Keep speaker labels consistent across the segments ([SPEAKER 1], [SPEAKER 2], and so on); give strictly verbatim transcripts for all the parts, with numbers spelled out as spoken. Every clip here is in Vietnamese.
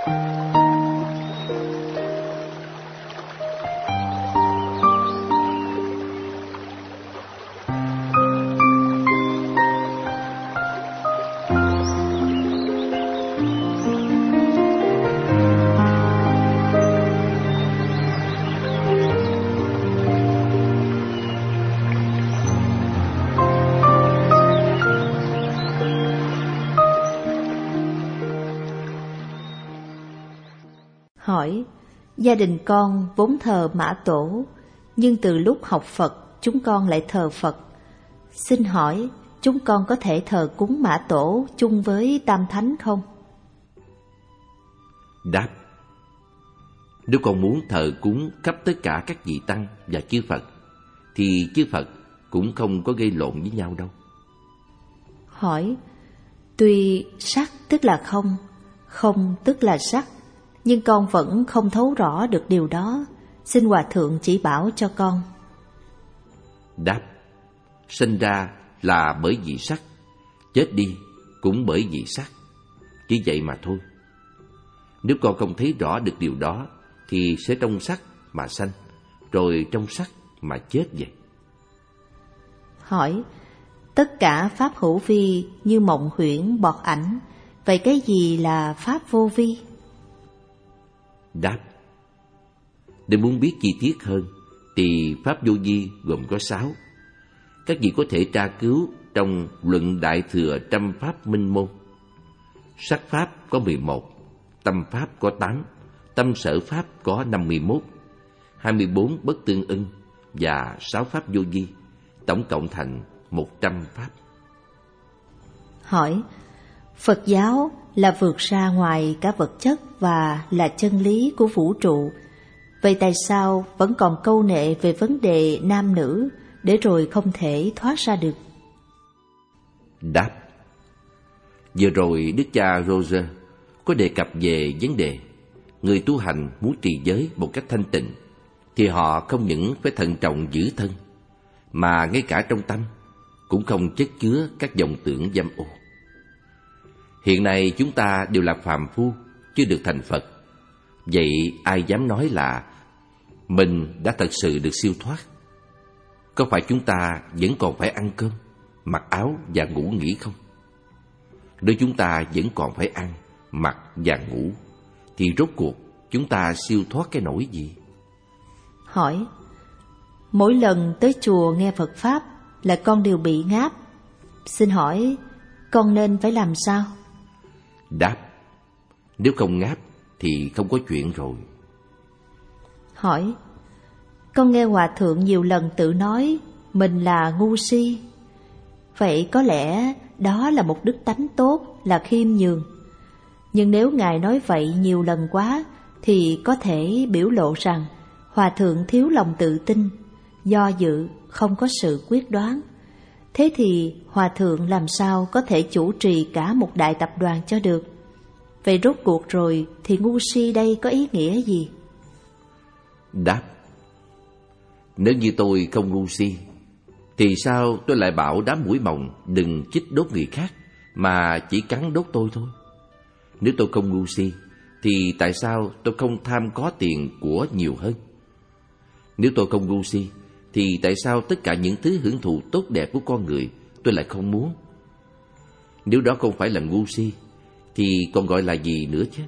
[SPEAKER 1] Hỏi, gia đình con vốn thờ Mã Tổ, nhưng từ lúc học Phật chúng con lại thờ Phật. Xin hỏi, chúng con có thể thờ cúng Mã Tổ chung với Tam Thánh không?
[SPEAKER 2] Đáp, nếu con muốn thờ cúng khắp tất cả các vị Tăng và chư Phật, thì chư Phật cũng không có gây lộn với nhau đâu.
[SPEAKER 1] Hỏi, tuy sắc tức là không, không tức là sắc, nhưng con vẫn không thấu rõ được điều đó. Xin Hòa Thượng chỉ bảo cho con.
[SPEAKER 2] Đáp, sinh ra là bởi vì sắc, chết đi cũng bởi vì sắc, chỉ vậy mà thôi. Nếu con không thấy rõ được điều đó, thì sẽ trong sắc mà sanh, rồi trong sắc mà chết vậy.
[SPEAKER 1] Hỏi, tất cả pháp hữu vi như mộng huyễn bọt ảnh, vậy cái gì là pháp vô vi?
[SPEAKER 2] Đáp, nếu muốn biết chi tiết hơn, thì pháp vô vi gồm có sáu. Các vị có thể tra cứu trong Luận Đại Thừa Trăm Pháp Minh Môn. Sắc pháp có mười một, tâm pháp có tám, tâm sở pháp có năm mươi mốt, hai mươi bốn bất tương ưng và sáu pháp vô vi, tổng cộng thành một trăm pháp.
[SPEAKER 1] Hỏi, Phật giáo là vượt ra ngoài cả vật chất và là chân lý của vũ trụ. Vậy tại sao vẫn còn câu nệ về vấn đề nam nữ, để rồi không thể thoát ra được?
[SPEAKER 2] Đáp, vừa rồi Đức cha Roger có đề cập về vấn đề người tu hành muốn trì giới một cách thanh tịnh, thì họ không những phải thận trọng giữ thân, mà ngay cả trong tâm cũng không chất chứa các vọng tưởng dâm ô. Hiện nay chúng ta đều là phàm phu, chưa được thành Phật. Vậy ai dám nói là mình đã thật sự được siêu thoát? Có phải chúng ta vẫn còn phải ăn cơm, mặc áo và ngủ nghỉ không? Nếu chúng ta vẫn còn phải ăn, mặc và ngủ, thì rốt cuộc chúng ta siêu thoát cái nỗi gì?
[SPEAKER 1] Hỏi, mỗi lần tới chùa nghe Phật Pháp là con đều bị ngáp. Xin hỏi, con nên phải làm sao?
[SPEAKER 2] Đáp, nếu không ngáp thì không có chuyện rồi.
[SPEAKER 1] Hỏi, con nghe Hòa Thượng nhiều lần tự nói mình là ngu si. Vậy có lẽ đó là một đức tánh tốt, là khiêm nhường. Nhưng nếu Ngài nói vậy nhiều lần quá, thì có thể biểu lộ rằng Hòa Thượng thiếu lòng tự tin, do dự, không có sự quyết đoán. Thế thì Hòa Thượng làm sao có thể chủ trì cả một đại tập đoàn cho được? Vậy rốt cuộc rồi thì ngu si đây có ý nghĩa gì?
[SPEAKER 2] Đáp, nếu như tôi không ngu si, thì sao tôi lại bảo đám muỗi mồng đừng chích đốt người khác, mà chỉ cắn đốt tôi thôi? Nếu tôi không ngu si, thì tại sao tôi không tham có tiền của nhiều hơn? Nếu tôi không ngu si, thì tại sao tất cả những thứ hưởng thụ tốt đẹp của con người tôi lại không muốn? Nếu đó không phải là ngu si, thì còn gọi là gì nữa chứ?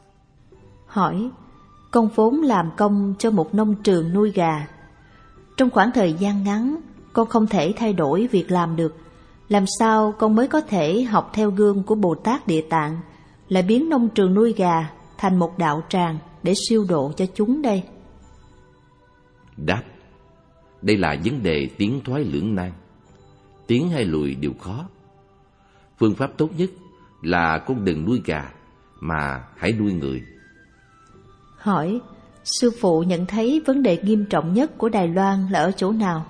[SPEAKER 1] Hỏi, con vốn làm công cho một nông trường nuôi gà. Trong khoảng thời gian ngắn, con không thể thay đổi việc làm được. Làm sao con mới có thể học theo gương của Bồ Tát Địa Tạng, lại biến nông trường nuôi gà thành một đạo tràng để siêu độ cho chúng đây?
[SPEAKER 2] Đáp, đây là vấn đề tiến thoái lưỡng nan. Tiến hay lùi đều khó. Phương pháp tốt nhất là con đừng nuôi gà, mà hãy nuôi người.
[SPEAKER 1] Hỏi, sư phụ nhận thấy vấn đề nghiêm trọng nhất của Đài Loan là ở chỗ nào?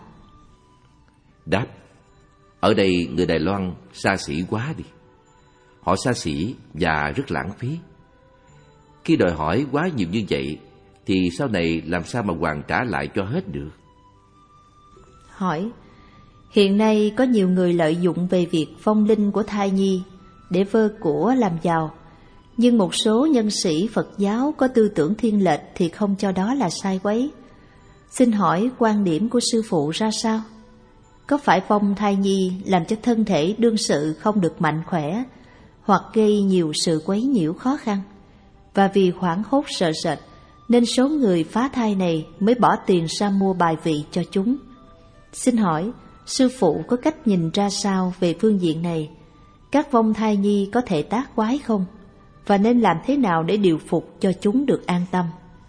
[SPEAKER 2] Đáp, ở đây người Đài Loan xa xỉ quá đi. Họ xa xỉ và rất lãng phí. Khi đòi hỏi quá nhiều như vậy, thì sau này làm sao mà hoàn trả lại cho hết được?
[SPEAKER 1] Hỏi, hiện nay có nhiều người lợi dụng về việc vong linh của thai nhi để vơ của làm giàu. Nhưng một số nhân sĩ Phật giáo có tư tưởng thiên lệch thì không cho đó là sai quấy. Xin hỏi quan điểm của sư phụ ra sao? Có phải vong thai nhi làm cho thân thể đương sự không được mạnh khỏe, hoặc gây nhiều sự quấy nhiễu khó khăn, và vì hoảng hốt sợ sệt nên số người phá thai này mới bỏ tiền ra mua bài vị cho chúng? Xin hỏi sư phụ có cách nhìn ra sao về phương diện này? Các vong thai nhi có thể tác quái không? Và nên làm thế nào để điều phục cho chúng được an tâm?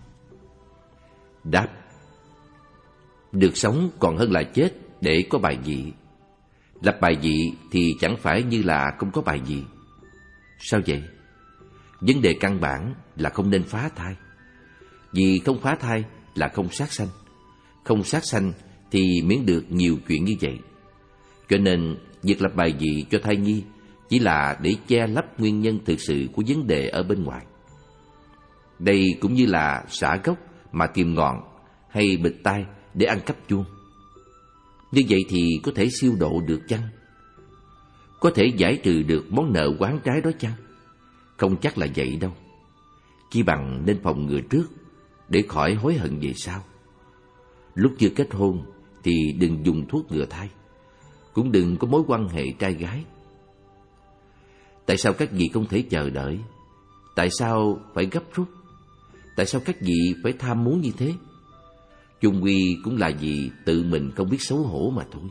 [SPEAKER 2] Đáp: được sống còn hơn là chết để có bài vị. Lập bài vị thì chẳng phải như là không có bài vị. Sao vậy? Vấn đề căn bản là không nên phá thai. Vì không phá thai là không sát sanh. Không sát sanh thì miễn được nhiều chuyện như vậy. Cho nên việc lập bài vị cho thai nhi chỉ là để che lấp nguyên nhân thực sự của vấn đề ở bên ngoài. Đây cũng như là xả gốc mà tìm ngọn, hay bịt tai để ăn cắp chuông. Như vậy thì có thể siêu độ được chăng? Có thể giải trừ được món nợ oán trái đó chăng? Không chắc là vậy đâu. Chỉ bằng nên phòng ngừa trước để khỏi hối hận về sau. Lúc chưa kết hôn thì đừng dùng thuốc ngừa thai, cũng đừng có mối quan hệ trai gái. Tại sao các vị không thể chờ đợi? Tại sao phải gấp rút? Tại sao các vị phải tham muốn như thế? Chung quy cũng là vì tự mình không biết xấu hổ mà thôi.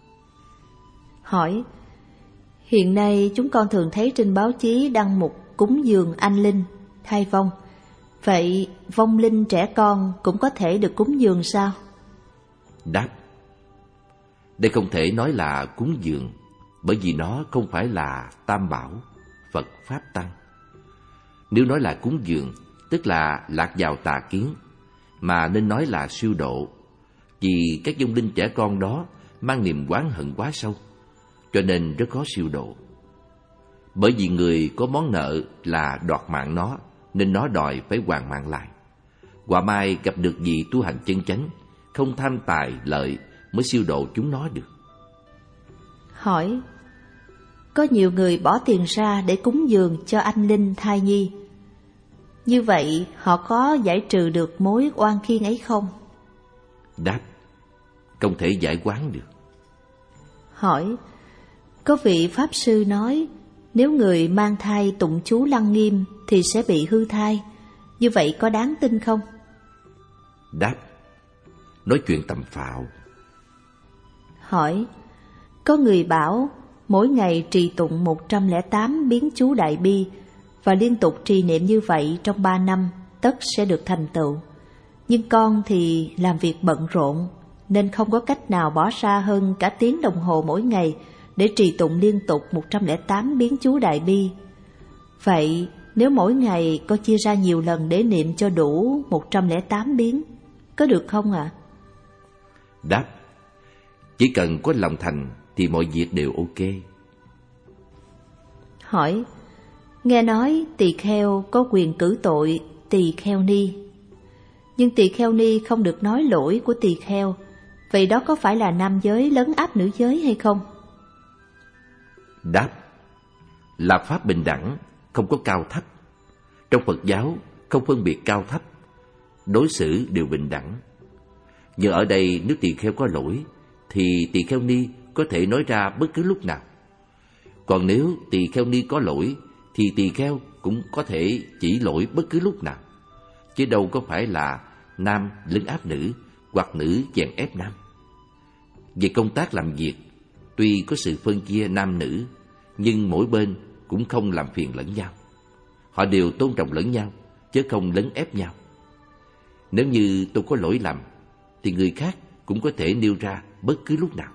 [SPEAKER 1] Hỏi: hiện nay chúng con thường thấy trên báo chí đăng mục cúng dường anh linh, thai vong. Vậy vong linh trẻ con cũng có thể được cúng dường sao?
[SPEAKER 2] Đáp: đây không thể nói là cúng dường, bởi vì nó không phải là tam bảo, Phật, Pháp, Tăng. Nếu nói là cúng dường, tức là lạc vào tà kiến, mà nên nói là siêu độ. Vì các vong linh trẻ con đó mang niềm oán hận quá sâu, cho nên rất khó siêu độ. Bởi vì người có món nợ là đoạt mạng nó, nên nó đòi phải hoàn mạng lại. Quả mai gặp được vị tu hành chân chánh, không tham tài lợi, mới siêu độ chúng nó được.
[SPEAKER 1] Hỏi: có nhiều người bỏ tiền ra để cúng dường cho anh linh thai nhi. Như vậy họ có giải trừ được mối oan khiên ấy không?
[SPEAKER 2] Đáp: không thể giải oán được.
[SPEAKER 1] Hỏi: có vị Pháp Sư nói nếu người mang thai tụng chú Lăng Nghiêm thì sẽ bị hư thai. Như vậy có đáng tin không?
[SPEAKER 2] Đáp: nói chuyện tầm phào.
[SPEAKER 1] Hỏi: có người bảo mỗi ngày trì tụng một trăm lẻ tám biến chú Đại Bi và liên tục trì niệm như vậy trong ba năm tất sẽ được thành tựu. Nhưng con thì làm việc bận rộn nên không có cách nào bỏ ra hơn cả tiếng đồng hồ mỗi ngày để trì tụng liên tục một trăm lẻ tám biến chú Đại Bi. Vậy nếu mỗi ngày con chia ra nhiều lần để niệm cho đủ một trăm lẻ tám biến, có được không ạ? À?
[SPEAKER 2] Đáp: chỉ cần có lòng thành thì mọi việc đều ok.
[SPEAKER 1] Hỏi: nghe nói tỳ kheo có quyền cử tội tỳ kheo ni, nhưng tỳ kheo ni không được nói lỗi của tỳ kheo. Vậy đó có phải là nam giới lấn áp nữ giới hay không?
[SPEAKER 2] Đáp: là pháp bình đẳng, không có cao thấp. Trong Phật giáo không phân biệt cao thấp, đối xử đều bình đẳng. Nhưng ở đây nếu tỳ kheo có lỗi thì tỳ kheo ni có thể nói ra bất cứ lúc nào. Còn nếu tỳ kheo ni có lỗi thì tỳ kheo cũng có thể chỉ lỗi bất cứ lúc nào, chứ đâu có phải là nam lấn áp nữ hoặc nữ chèn ép nam. Về công tác làm việc, tuy có sự phân chia nam nữ, nhưng mỗi bên cũng không làm phiền lẫn nhau. Họ đều tôn trọng lẫn nhau, chứ không lấn ép nhau. Nếu như tôi có lỗi lầm, thì người khác cũng có thể nêu ra bất cứ lúc nào.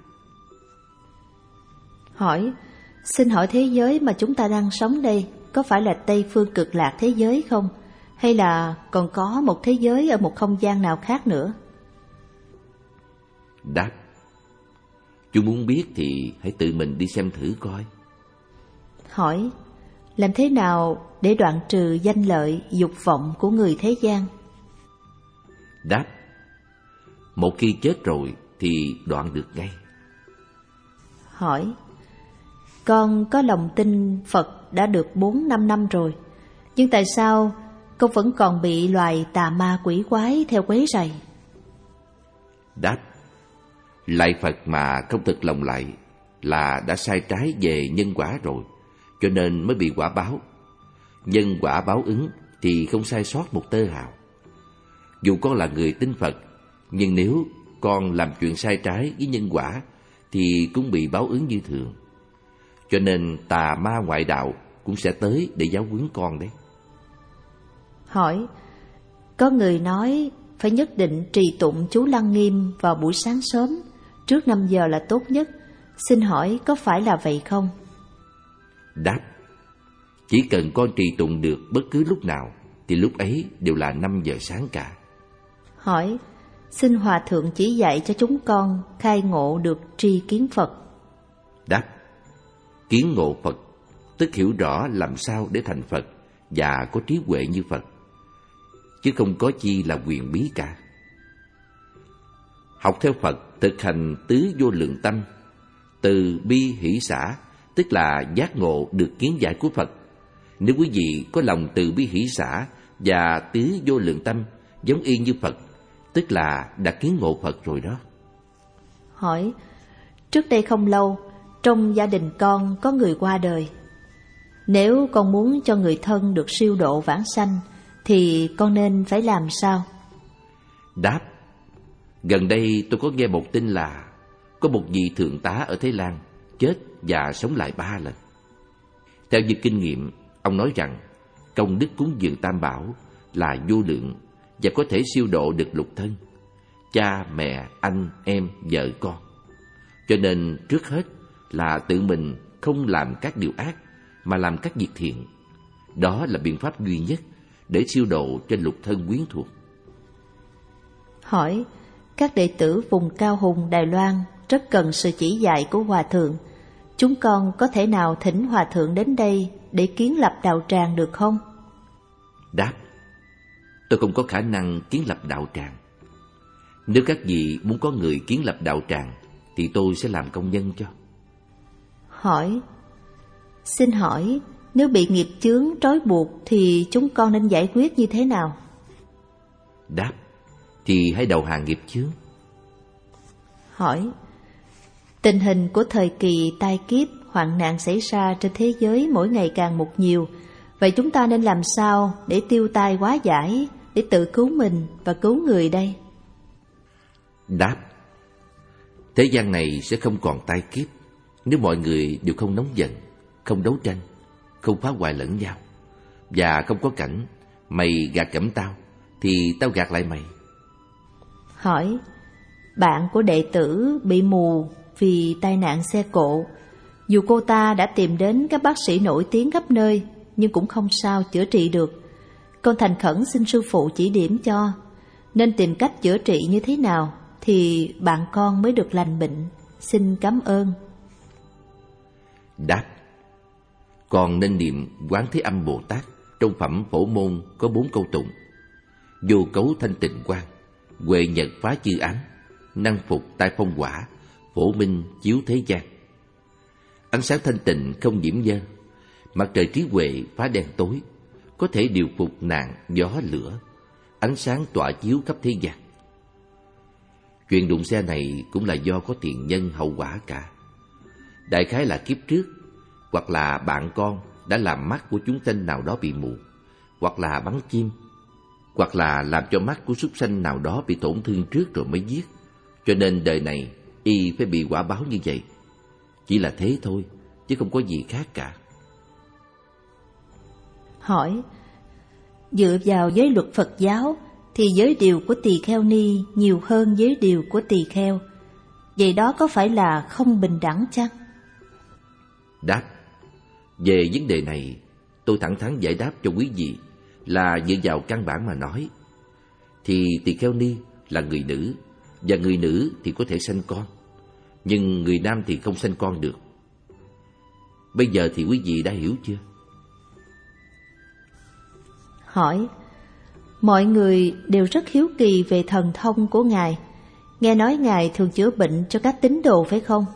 [SPEAKER 1] Hỏi: xin hỏi thế giới mà chúng ta đang sống đây có phải là Tây Phương Cực Lạc thế giới không? Hay là còn có một thế giới ở một không gian nào khác nữa?
[SPEAKER 2] Đáp: chú muốn biết thì hãy tự mình đi xem thử coi.
[SPEAKER 1] Hỏi: làm thế nào để đoạn trừ danh lợi, dục vọng của người thế gian?
[SPEAKER 2] Đáp: một khi chết rồi thì đoạn được ngay.
[SPEAKER 1] Hỏi: con có lòng tin Phật đã được bốn năm năm rồi, Nhưng tại sao con vẫn còn bị loài tà ma quỷ quái theo quấy rầy?
[SPEAKER 2] Đáp: Lạy Phật mà không thực lòng lạy là đã sai trái về nhân quả rồi, cho nên mới bị quả báo. Nhân quả báo ứng thì không sai sót một tơ hào. Dù con là người tin Phật, nhưng nếu con làm chuyện sai trái với nhân quả thì cũng bị báo ứng như thường. Cho nên tà ma ngoại đạo cũng sẽ tới để giáo huấn con đấy.
[SPEAKER 1] Hỏi: có người nói phải nhất định trì tụng chú Lăng Nghiêm vào buổi sáng sớm, trước năm giờ là tốt nhất. Xin hỏi có phải là vậy không?
[SPEAKER 2] Đáp: chỉ cần con trì tụng được bất cứ lúc nào thì lúc ấy đều là năm giờ sáng cả.
[SPEAKER 1] Hỏi: xin Hòa Thượng chỉ dạy cho chúng con khai ngộ được tri kiến Phật.
[SPEAKER 2] Đáp: kiến ngộ Phật tức hiểu rõ làm sao để thành Phật và có trí huệ như Phật, chứ không có chi là quyền bí cả. Học theo Phật thực hành tứ vô lượng tâm, từ bi hỷ xả, tức là giác ngộ được kiến giải của Phật. Nếu quý vị có lòng từ bi hỷ xả và tứ vô lượng tâm giống y như Phật, tức là đã kiến ngộ Phật rồi đó.
[SPEAKER 1] Hỏi: trước đây không lâu, trong gia đình con có người qua đời. Nếu con muốn cho người thân được siêu độ vãng sanh thì con nên phải làm sao?
[SPEAKER 2] Đáp: gần đây tôi có nghe một tin là có một vị thượng tá ở Thái Lan chết và sống lại ba lần. Theo như kinh nghiệm, ông nói rằng công đức cúng dường Tam Bảo là vô lượng và có thể siêu độ được lục thân, cha, mẹ, anh, em, vợ, con. Cho nên trước hết là tự mình không làm các điều ác mà làm các việc thiện. Đó là biện pháp duy nhất để siêu độ cho lục thân quyến thuộc.
[SPEAKER 1] Hỏi: các đệ tử vùng Cao Hùng, Đài Loan rất cần sự chỉ dạy của Hòa Thượng. Chúng con có thể nào thỉnh Hòa Thượng đến đây để kiến lập đạo tràng được không?
[SPEAKER 2] Đáp: tôi không có khả năng kiến lập đạo tràng. Nếu các vị muốn có người kiến lập đạo tràng thì tôi sẽ làm công nhân cho.
[SPEAKER 1] Hỏi: xin hỏi, nếu bị nghiệp chướng trói buộc thì chúng con nên giải quyết như thế nào?
[SPEAKER 2] Đáp: thì hãy đầu hàng nghiệp chướng.
[SPEAKER 1] Hỏi: tình hình của thời kỳ tai kiếp, hoạn nạn xảy ra trên thế giới mỗi ngày càng một nhiều. Vậy chúng ta nên làm sao để tiêu tai hóa giải, để tự cứu mình và cứu người đây?
[SPEAKER 2] Đáp: thế gian này sẽ không còn tai kiếp nếu mọi người đều không nóng giận, không đấu tranh, không phá hoại lẫn nhau, và không có cảnh mày gạt gẫm tao thì tao gạt lại mày.
[SPEAKER 1] Hỏi: bạn của đệ tử bị mù vì tai nạn xe cộ. Dù cô ta đã tìm đến các bác sĩ nổi tiếng khắp nơi nhưng cũng không sao chữa trị được. Con thành khẩn xin sư phụ chỉ điểm cho, nên tìm cách chữa trị như thế nào thì bạn con mới được lành bệnh. Xin cảm ơn.
[SPEAKER 2] Đáp: con nên niệm Quán Thế Âm Bồ Tát. Trong phẩm Phổ Môn có bốn câu tụng: vô cấu thanh tịnh quang, huệ nhật phá chư ám, năng phục tai phong hỏa, phổ minh chiếu thế gian. Ánh sáng thanh tịnh không nhiễm nhơ, mặt trời trí huệ phá đen tối, có thể điều phục nạn gió lửa, ánh sáng tỏa chiếu khắp thế gian. Chuyện đụng xe này cũng là do có tiền nhân hậu quả cả. Đại khái là kiếp trước, hoặc là bạn con đã làm mắt của chúng sanh nào đó bị mù, hoặc là bắn chim, hoặc là làm cho mắt của súc sanh nào đó bị tổn thương trước rồi mới giết. Cho nên đời này y phải bị quả báo như vậy. Chỉ là thế thôi, chứ không có gì khác cả.
[SPEAKER 1] Hỏi: dựa vào giới luật Phật giáo thì giới điều của tỳ kheo ni nhiều hơn giới điều của tỳ kheo. Vậy đó có phải là không bình đẳng chăng?
[SPEAKER 2] Đáp: về vấn đề này, tôi thẳng thắn giải đáp cho quý vị là dựa vào căn bản mà nói. Thì tỳ kheo ni là người nữ, và người nữ thì có thể sanh con, nhưng người nam thì không sanh con được. Bây giờ thì quý vị đã hiểu chưa?
[SPEAKER 1] Hỏi: mọi người đều rất hiếu kỳ về thần thông của Ngài. Nghe nói Ngài thường chữa bệnh cho các tín đồ phải không?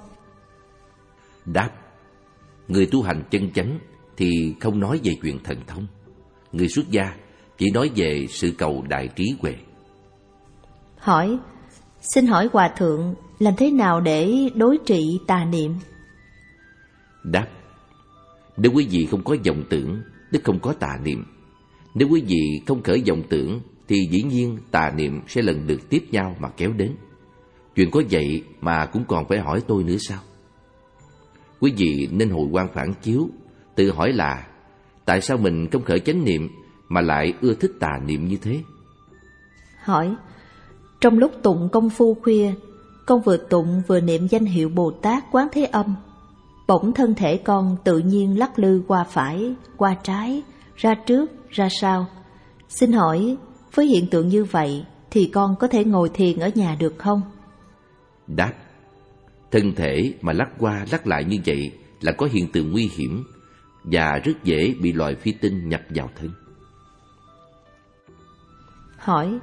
[SPEAKER 2] Đáp: người tu hành chân chánh thì không nói về chuyện thần thông, Người xuất gia chỉ nói về sự cầu đại trí huệ.
[SPEAKER 1] Hỏi, xin hỏi Hòa Thượng, làm thế nào để đối trị tà niệm?
[SPEAKER 2] Đáp, nếu quý vị không có vọng tưởng, tức không có tà niệm. Nếu quý vị không khởi vọng tưởng, thì dĩ nhiên tà niệm sẽ lần lượt tiếp nhau mà kéo đến. Chuyện có vậy mà cũng còn phải hỏi tôi nữa sao? Quý vị nên hồi quang phản chiếu, tự hỏi là tại sao mình không khởi chánh niệm mà lại ưa thích tà niệm như thế?
[SPEAKER 1] Hỏi, trong lúc tụng công phu khuya, con vừa tụng vừa niệm danh hiệu Bồ Tát Quán Thế Âm, bỗng thân thể con tự nhiên lắc lư qua phải, qua trái, ra trước, ra sau. Xin hỏi, với hiện tượng như vậy thì con có thể ngồi thiền ở nhà được không?
[SPEAKER 2] Đáp, thân thể mà lắc qua lắc lại như vậy là có hiện tượng nguy hiểm và rất dễ bị loài phi tinh nhập vào thân.
[SPEAKER 1] Hỏi,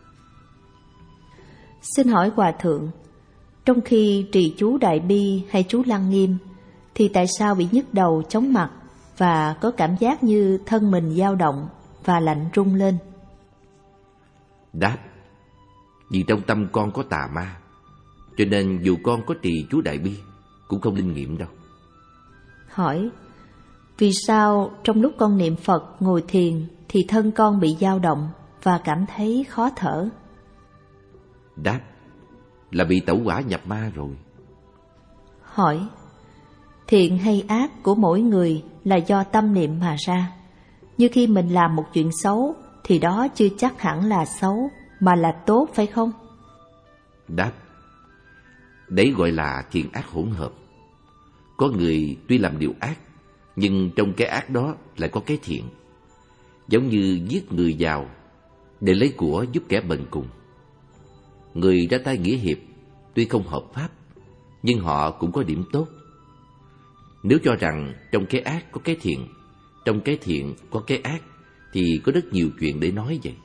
[SPEAKER 1] xin hỏi Hòa Thượng, trong khi trì chú Đại Bi hay chú Lăng Nghiêm thì tại sao bị nhức đầu, chóng mặt và có cảm giác như thân mình dao động và lạnh rung lên?
[SPEAKER 2] Đáp, vì trong tâm con có tà ma, cho nên dù con có trì chú Đại Bi cũng không linh nghiệm đâu.
[SPEAKER 1] Hỏi, vì sao trong lúc con niệm Phật ngồi thiền thì thân con bị dao động và cảm thấy khó thở?
[SPEAKER 2] Đáp, là bị tẩu hỏa nhập ma rồi.
[SPEAKER 1] Hỏi, thiện hay ác của mỗi người là do tâm niệm mà ra. Như khi mình làm một chuyện xấu thì đó chưa chắc hẳn là xấu mà là tốt, phải không?
[SPEAKER 2] Đáp, đấy gọi là thiện ác hỗn hợp. Có người tuy làm điều ác, nhưng trong cái ác đó lại có cái thiện. Giống như giết người giàu để lấy của giúp kẻ bần cùng. Người ra tay nghĩa hiệp tuy không hợp pháp, nhưng họ cũng có điểm tốt. Nếu cho rằng trong cái ác có cái thiện, trong cái thiện có cái ác, thì có rất nhiều chuyện để nói vậy.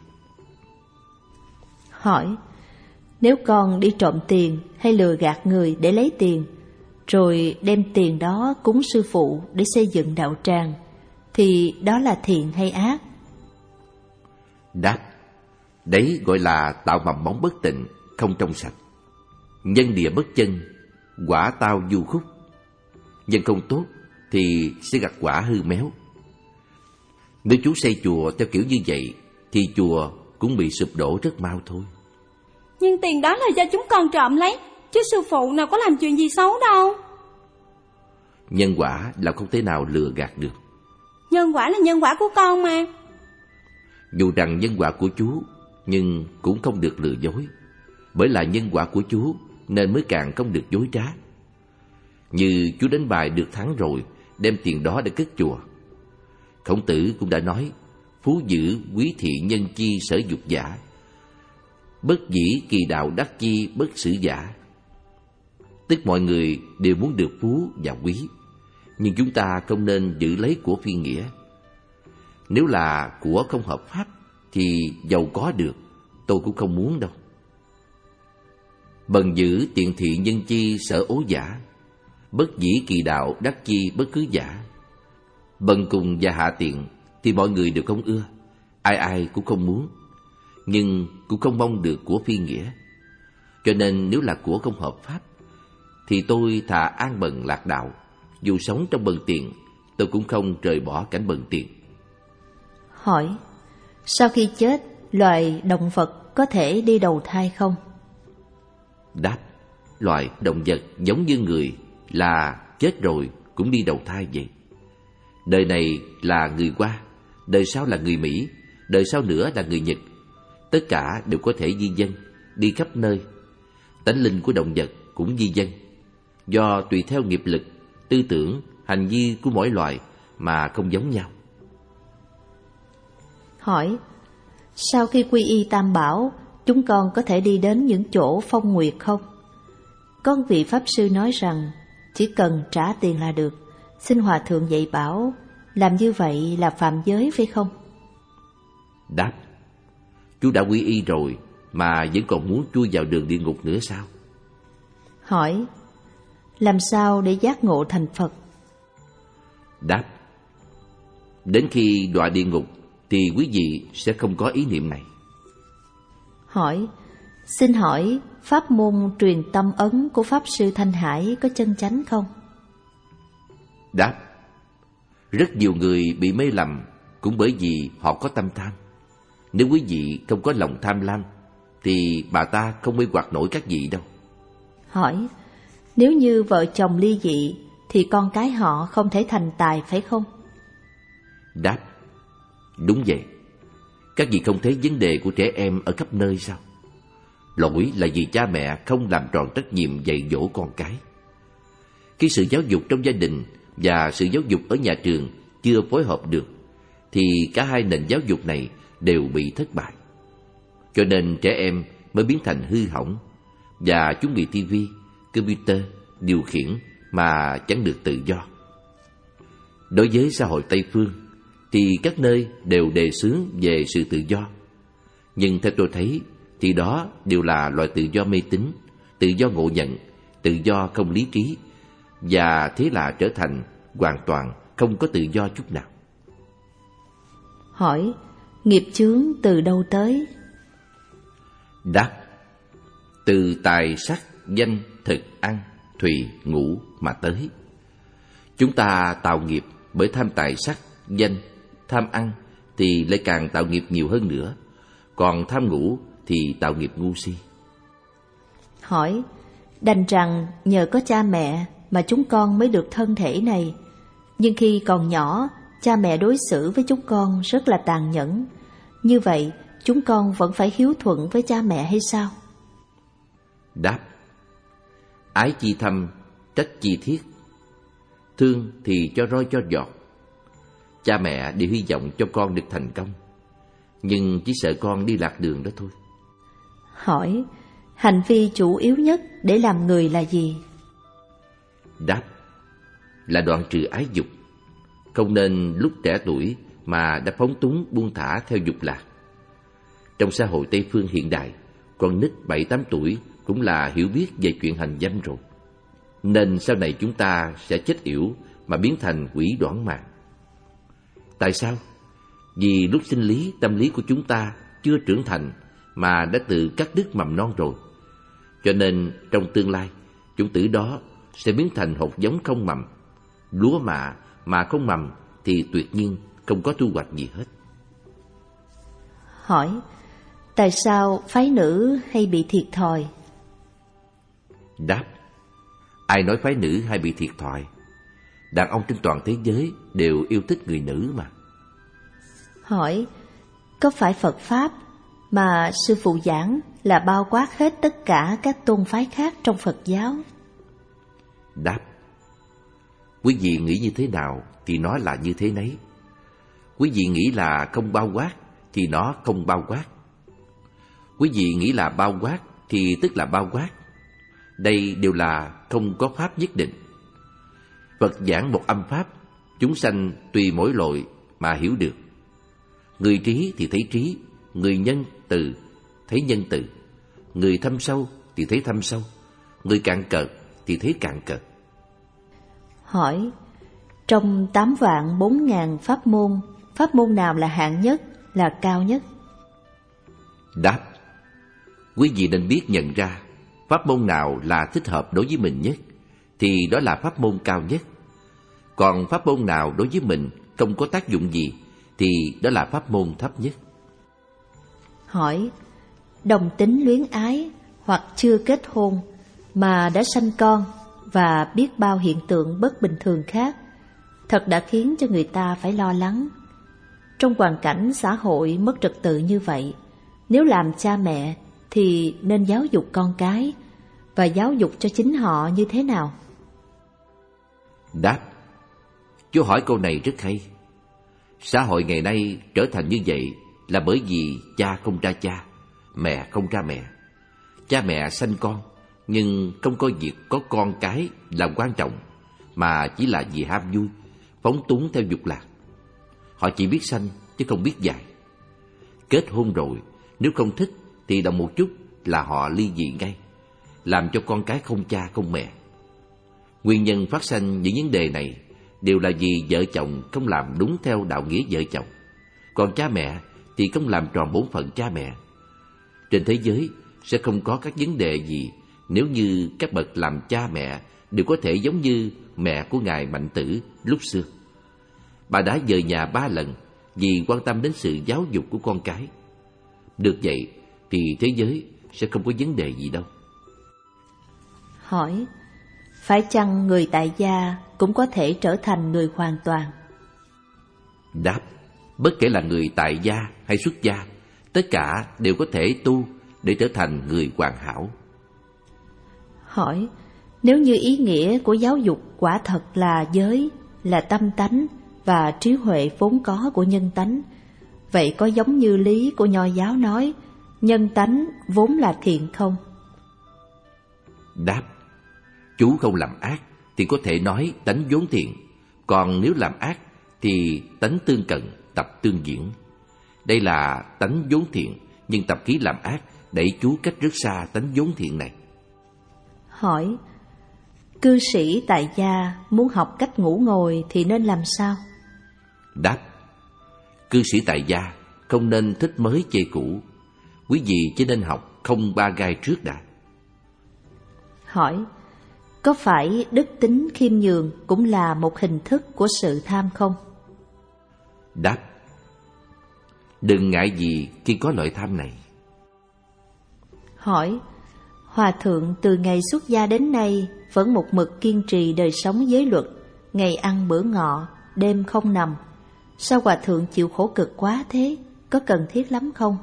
[SPEAKER 1] Hỏi, nếu con đi trộm tiền hay lừa gạt người để lấy tiền, rồi đem tiền đó cúng sư phụ để xây dựng đạo tràng, thì đó là thiện hay ác?
[SPEAKER 2] Đáp, đấy gọi là tạo mầm móng bất tịnh, không trong sạch. Nhân địa bất chân, quả tao du khúc. Nhân không tốt thì sẽ gặt quả hư méo. Nếu chú xây chùa theo kiểu như vậy thì chùa cũng bị sụp đổ rất mau thôi.
[SPEAKER 3] Nhưng tiền đó là do chúng con trộm lấy, chứ sư phụ nào có làm chuyện gì xấu đâu.
[SPEAKER 2] Nhân quả là không thể nào lừa gạt được.
[SPEAKER 3] Nhân quả là nhân quả của con mà.
[SPEAKER 2] Dù rằng nhân quả của chú, nhưng cũng không được lừa dối. Bởi là nhân quả của chú nên mới càng không được dối trá. Như chú đánh bài được thắng rồi, đem tiền đó để cất chùa. Khổng Tử cũng đã nói, phú dữ quý thị nhân chi sở dục giả, bất dĩ kỳ đạo đắc chi bất sử giả. Tức mọi người đều muốn được phú và quý, nhưng chúng ta không nên giữ lấy của phi nghĩa. Nếu là của không hợp pháp thì giàu có được, tôi cũng không muốn đâu. Bần dữ tiện thị nhân chi sở ố giả, bất dĩ kỳ đạo đắc chi bất cứ giả. Bần cùng và hạ tiện thì mọi người đều không ưa, ai ai cũng không muốn, nhưng cũng không mong được của phi nghĩa. Cho nên nếu là của không hợp pháp thì tôi thà an bần lạc đạo, dù sống trong bần tiền tôi cũng không rời bỏ cảnh bần tiền.
[SPEAKER 1] Hỏi, sau khi chết loài động vật có thể đi đầu thai không?
[SPEAKER 2] Đáp, loài động vật giống như người là chết rồi cũng đi đầu thai vậy. Đời này là người Hoa, đời sau là người Mỹ, đời sau nữa là người Nhật. Tất cả đều có thể di dân, đi khắp nơi. Tánh linh của động vật cũng di dân, do tùy theo nghiệp lực, tư tưởng, hành vi của mỗi loài mà không giống nhau.
[SPEAKER 1] Hỏi, sau khi quy y Tam Bảo, chúng con có thể đi đến những chỗ phong nguyệt không? Có vị Pháp Sư nói rằng chỉ cần trả tiền là được. Xin Hòa Thượng dạy bảo, làm như vậy là phạm giới phải không?
[SPEAKER 2] Đáp, chú đã quy y rồi mà vẫn còn muốn chui vào đường địa ngục nữa sao?
[SPEAKER 1] Hỏi, làm sao để giác ngộ thành Phật?
[SPEAKER 2] Đáp, đến khi đọa địa ngục thì quý vị sẽ không có ý niệm này.
[SPEAKER 1] Hỏi, xin hỏi pháp môn truyền tâm ấn của Pháp Sư Thanh Hải có chân chánh không?
[SPEAKER 2] Đáp, rất nhiều người bị mê lầm cũng bởi vì họ có tâm tham. Nếu quý vị không có lòng tham lam thì bà ta không mê hoặc nổi các vị đâu.
[SPEAKER 1] Hỏi, nếu như vợ chồng ly dị thì con cái họ không thể thành tài phải không?
[SPEAKER 2] Đáp, đúng vậy. Các vị không thấy vấn đề của trẻ em ở khắp nơi sao? Lỗi là vì cha mẹ không làm tròn trách nhiệm dạy dỗ con cái. Khi sự giáo dục trong gia đình và sự giáo dục ở nhà trường chưa phối hợp được thì cả hai nền giáo dục này đều bị thất bại. Cho nên trẻ em mới biến thành hư hỏng và chúng bị ti vi, computer điều khiển mà chẳng được tự do. Đối với xã hội Tây phương thì các nơi đều đề xướng về sự tự do. Nhưng theo tôi thấy thì đó đều là loại tự do mê tín, tự do ngộ nhận, tự do không lý trí, và thế là trở thành hoàn toàn không có tự do chút nào.
[SPEAKER 1] Hỏi, nghiệp chướng từ đâu tới?
[SPEAKER 2] Đáp, từ tài sắc, danh, thực, ăn, thùy, ngũ mà tới. Chúng ta tạo nghiệp bởi tham tài sắc, danh, tham ăn thì lại càng tạo nghiệp nhiều hơn nữa. Còn tham ngũ thì tạo nghiệp ngu si.
[SPEAKER 1] Hỏi, đành rằng nhờ có cha mẹ mà chúng con mới được thân thể này. Nhưng khi còn nhỏ, cha mẹ đối xử với chúng con rất là tàn nhẫn. Như vậy, chúng con vẫn phải hiếu thuận với cha mẹ hay sao?
[SPEAKER 2] Đáp, ái chi thâm, trách chi thiết. Thương thì cho roi cho giọt. Cha mẹ đều hy vọng cho con được thành công, nhưng chỉ sợ con đi lạc đường đó thôi.
[SPEAKER 1] Hỏi, hành vi chủ yếu nhất để làm người là gì?
[SPEAKER 2] Đáp, là đoạn trừ ái dục. Không nên lúc trẻ tuổi mà đã phóng túng buông thả theo dục lạc. Trong xã hội Tây phương hiện đại, con nít bảy tám tuổi cũng là hiểu biết về chuyện hành dâm rồi. Nên sau này chúng ta sẽ chết yểu mà biến thành quỷ đoản mạng. Tại sao? Vì lúc sinh lý, tâm lý của chúng ta chưa trưởng thành mà đã tự cắt đứt mầm non rồi. Cho nên trong tương lai, chủng tử đó sẽ biến thành hột giống không mầm. Lúa mạ mà không mầm thì tuyệt nhiên không có thu hoạch gì hết.
[SPEAKER 1] Hỏi, tại sao phái nữ hay bị thiệt thòi?
[SPEAKER 2] Đáp, ai nói phái nữ hay bị thiệt thòi? Đàn ông trên toàn thế giới đều yêu thích người nữ mà.
[SPEAKER 1] Hỏi, có phải Phật Pháp mà sư phụ giảng là bao quát hết tất cả các tôn phái khác trong Phật giáo?
[SPEAKER 2] Đáp, quý vị nghĩ như thế nào thì nó là như thế nấy. Quý vị nghĩ là không bao quát thì nó không bao quát. Quý vị nghĩ là bao quát thì tức là bao quát. Đây đều là không có pháp nhất định. Phật giảng một âm pháp, chúng sanh tùy mỗi loại mà hiểu được. Người trí thì thấy trí, người nhân từ thấy nhân từ, người thâm sâu thì thấy thâm sâu, người cạn cợt thì thấy cạn cợt.
[SPEAKER 1] Hỏi, trong tám vạn bốn ngàn pháp môn, pháp môn nào là hạng nhất, là cao nhất?
[SPEAKER 2] Đáp, quý vị nên biết nhận ra pháp môn nào là thích hợp đối với mình nhất thì đó là pháp môn cao nhất. Còn pháp môn nào đối với mình không có tác dụng gì thì đó là pháp môn thấp nhất.
[SPEAKER 1] Hỏi, đồng tính luyến ái hoặc chưa kết hôn mà đã sanh con và biết bao hiện tượng bất bình thường khác, thật đã khiến cho người ta phải lo lắng. Trong hoàn cảnh xã hội mất trật tự như vậy, nếu làm cha mẹ thì nên giáo dục con cái, và giáo dục cho chính họ như thế nào?
[SPEAKER 2] Đáp, chú hỏi câu này rất hay. Xã hội ngày nay trở thành như vậy là bởi vì cha không ra cha, mẹ không ra mẹ. Cha mẹ sanh con, nhưng không coi việc có con cái là quan trọng, mà chỉ là vì ham vui, phóng túng theo dục lạc. Họ chỉ biết sanh chứ không biết dạy. Kết hôn rồi, nếu không thích thì động một chút là họ ly dị ngay, làm cho con cái không cha không mẹ. Nguyên nhân phát sinh những vấn đề này đều là vì vợ chồng không làm đúng theo đạo nghĩa vợ chồng, Còn cha mẹ thì không làm tròn bổn phận cha mẹ. Trên thế giới sẽ không có các vấn đề gì nếu như các bậc làm cha mẹ đều có thể giống như mẹ của ngài Mạnh Tử lúc xưa. Bà đã dời nhà ba lần vì quan tâm đến sự giáo dục của con cái. Được vậy thì thế giới sẽ không có vấn đề gì đâu.
[SPEAKER 1] Hỏi, phải chăng người tại gia cũng có thể trở thành người hoàn toàn?
[SPEAKER 2] Đáp, bất kể là người tại gia hay xuất gia, tất cả đều có thể tu để trở thành người hoàn hảo.
[SPEAKER 1] Hỏi, nếu như ý nghĩa của giáo dục quả thật là giới, là tâm tánh và trí huệ vốn có của nhân tánh, vậy có giống như lý của Nho giáo nói, nhân tánh vốn là thiện không?
[SPEAKER 2] Đáp, chú không làm ác thì có thể nói tánh vốn thiện, còn nếu làm ác thì tánh tương cận, tập tương diễn. Đây là tánh vốn thiện, nhưng tập khí làm ác đẩy chú cách rất xa tánh vốn thiện này.
[SPEAKER 1] Hỏi, cư sĩ tại gia muốn học cách ngủ ngồi thì nên làm sao?
[SPEAKER 2] Đáp, cư sĩ tại gia không nên thích mới chê cũ. Quý vị chỉ nên học không ba gai trước đã.
[SPEAKER 1] Hỏi, có phải đức tính khiêm nhường cũng là một hình thức của sự tham không?
[SPEAKER 2] Đáp, đừng ngại gì khi có loại tham này.
[SPEAKER 1] Hỏi, Hòa thượng từ ngày xuất gia đến nay vẫn một mực kiên trì đời sống giới luật, ngày ăn bữa ngọ, đêm không nằm. Sao Hòa thượng chịu khổ cực quá thế? Có cần thiết lắm không?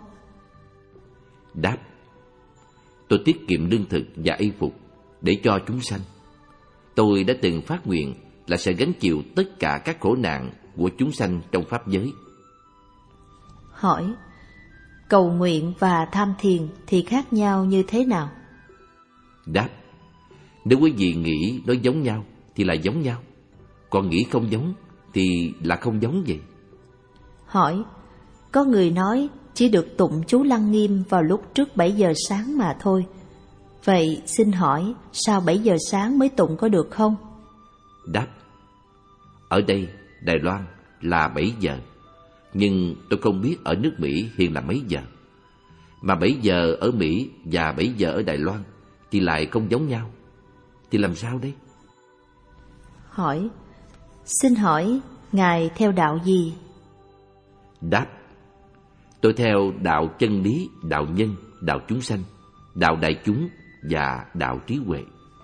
[SPEAKER 2] Đáp, tôi tiết kiệm lương thực và y phục để cho chúng sanh. Tôi đã từng phát nguyện là sẽ gánh chịu tất cả các khổ nạn của chúng sanh trong pháp giới.
[SPEAKER 1] Hỏi, cầu nguyện và tham thiền thì khác nhau như thế nào?
[SPEAKER 2] Đáp, nếu quý vị nghĩ nó giống nhau thì là giống nhau, còn nghĩ không giống thì là không giống vậy.
[SPEAKER 1] Hỏi, có người nói chỉ được tụng chú Lăng Nghiêm vào lúc trước bảy giờ sáng mà thôi. Vậy xin hỏi, sao bảy giờ sáng mới tụng có được không?
[SPEAKER 2] Đáp, ở đây Đài Loan là bảy giờ, nhưng tôi không biết ở nước Mỹ hiện là mấy giờ. Mà bảy giờ ở Mỹ và bảy giờ ở Đài Loan thì lại không giống nhau. Thì làm sao đấy?
[SPEAKER 1] Hỏi, xin hỏi, Ngài theo đạo gì?
[SPEAKER 2] Đáp, tôi theo đạo chân lý, đạo nhân, đạo chúng sanh, đạo đại chúng và đạo trí huệ.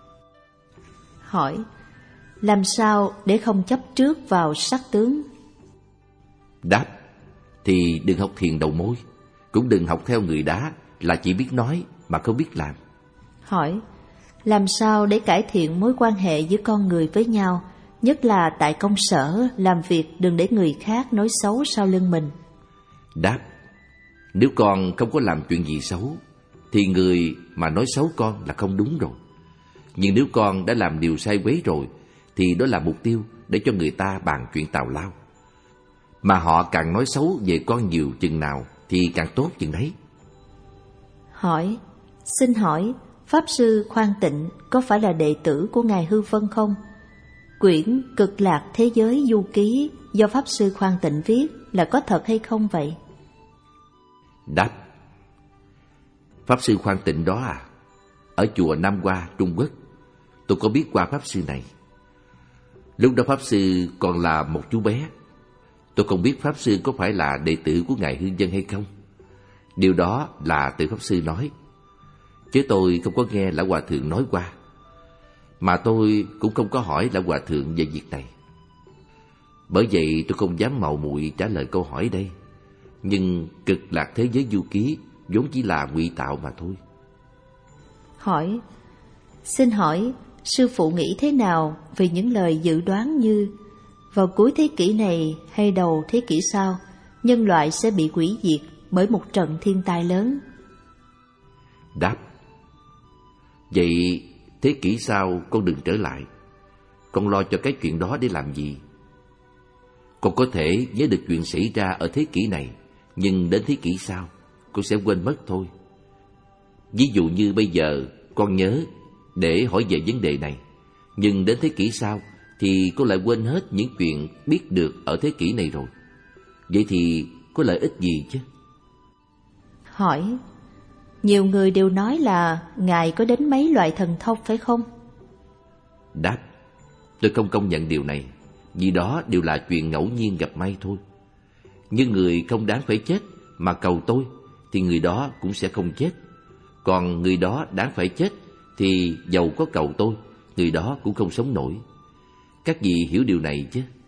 [SPEAKER 1] Hỏi, làm sao để không chấp trước vào sắc tướng?
[SPEAKER 2] Đáp, thì đừng học thiền đầu môi, cũng đừng học theo người đá là chỉ biết nói mà không biết làm.
[SPEAKER 1] Hỏi, làm sao để cải thiện mối quan hệ giữa con người với nhau, nhất là tại công sở, làm việc đừng để người khác nói xấu sau lưng mình?
[SPEAKER 2] Đáp, nếu con không có làm chuyện gì xấu thì người mà nói xấu con là không đúng rồi. Nhưng nếu con đã làm điều sai quấy rồi thì đó là mục tiêu để cho người ta bàn chuyện tào lao. Mà họ càng nói xấu về con nhiều chừng nào thì càng tốt chừng đấy.
[SPEAKER 1] Hỏi, xin hỏi, Pháp Sư Khoan Tịnh có phải là đệ tử của Ngài Hư Vân không? Quyển Cực Lạc Thế Giới Du Ký do Pháp Sư Khoan Tịnh viết là có thật hay không vậy?
[SPEAKER 2] Đáp, Pháp Sư Khoan Tịnh đó à? Ở chùa Nam Hoa, Trung Quốc, tôi có biết qua Pháp Sư này. Lúc đó Pháp Sư còn là một chú bé. Tôi không biết Pháp Sư có phải là đệ tử của Ngài Hư Vân hay không. Điều đó là từ Pháp Sư nói, chứ tôi không có nghe Lão Hòa Thượng nói qua. Mà tôi cũng không có hỏi Lão Hòa Thượng về việc này. Bởi vậy tôi không dám mạo muội trả lời câu hỏi đây. Nhưng Cực Lạc Thế Giới Du Ký vốn chỉ là ngụy tạo mà thôi.
[SPEAKER 1] Hỏi, xin hỏi, sư phụ nghĩ thế nào về những lời dự đoán như vào cuối thế kỷ này hay đầu thế kỷ sau, nhân loại sẽ bị hủy diệt bởi một trận thiên tai lớn?
[SPEAKER 2] Đáp, vậy thế kỷ sau con đừng trở lại. Con lo cho cái chuyện đó để làm gì? Con có thể nhớ được chuyện xảy ra ở thế kỷ này, nhưng đến thế kỷ sau con sẽ quên mất thôi. Ví dụ như bây giờ con nhớ để hỏi về vấn đề này, nhưng đến thế kỷ sau thì con lại quên hết những chuyện biết được ở thế kỷ này rồi. Vậy thì có lợi ích gì chứ?
[SPEAKER 1] Hỏi, nhiều người đều nói là Ngài có đến mấy loại thần thông phải không?
[SPEAKER 2] Đáp, tôi không công nhận điều này, vì đó đều là chuyện ngẫu nhiên gặp may thôi. Nhưng người không đáng phải chết mà cầu tôi thì người đó cũng sẽ không chết. Còn người đó đáng phải chết thì dầu có cầu tôi, người đó cũng không sống nổi. Các vị hiểu điều này chứ?